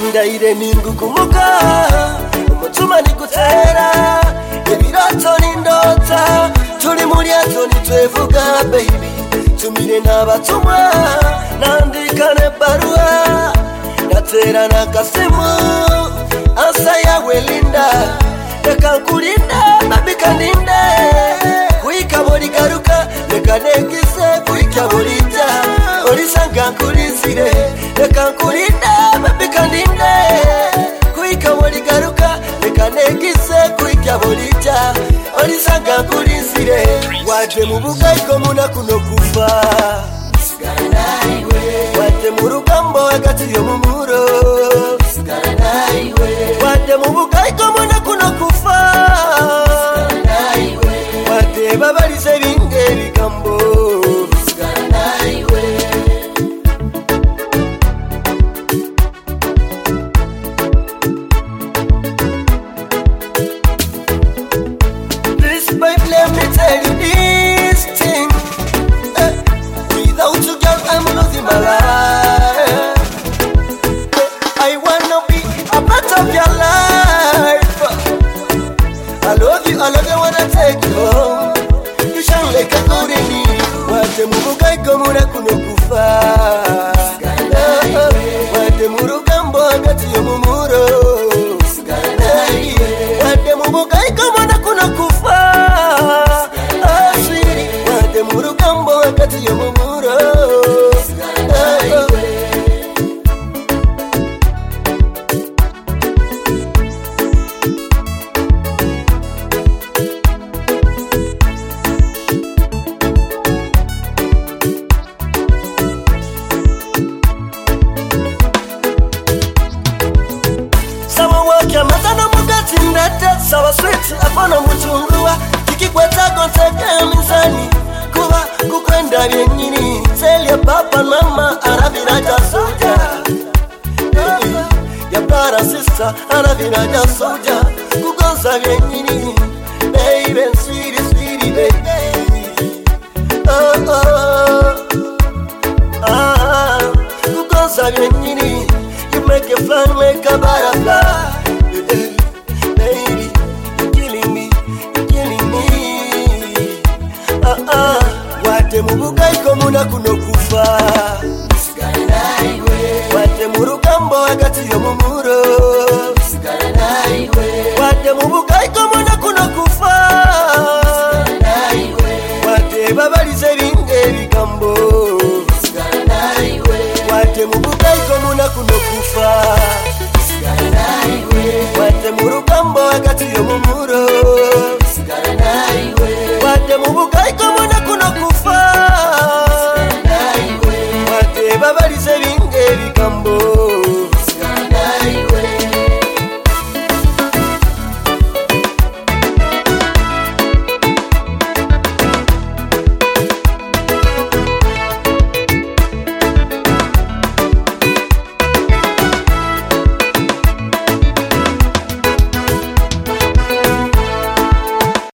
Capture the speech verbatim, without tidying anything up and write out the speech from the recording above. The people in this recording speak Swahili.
Ndaire ningu kumuka Umutuma ni gutera Ebiroto n'indota Turi muri ato nitwevuga baby Tumire n'abatumwa Nandikane barua Natera nakasimu Asa yawe linda Reka nkurinda Babika ninde Kuika bori garuka Reka negize Kuika borita Orisanga nkurizire Reka nkurinda Babika ninde Kuika bori garuka Reka negize Kuika borita Orisanga nkurizire Waje mu bugayiko muna kuno kufa Wate mu rugambo hagati yo mu muro Wate mu bugayiko muna kuno kufa Wate babalize binge bigambo This babe, let me tell you this thing uh, Without you girl I'm losing my life uh, I wanna be a part of your life I love you, I love you, wanna take you home You shine like a golden lily Wate muruga ikomura kuno kufa Wate murugambo hagati yo mu muro Wate muruga ikomura kuno kufa Oh sweetie Wate murugambo hagati yo mu muro Sawa sweet apana mutungua Kikikweta konteka mizani Kuba kukwenda vyenyini Tell your papa mama Arabiraja soja Ya brother sister Arabiraja soja Kugonza vyenyini Baby sweetie sweetie baby Oh oh Ah Kugonza vyenyini You make a fly make a butterfly Wate mubugayiko muna kuno kufa Wate murugambo hagati yo mu muro Wate mubugayiko muna kuno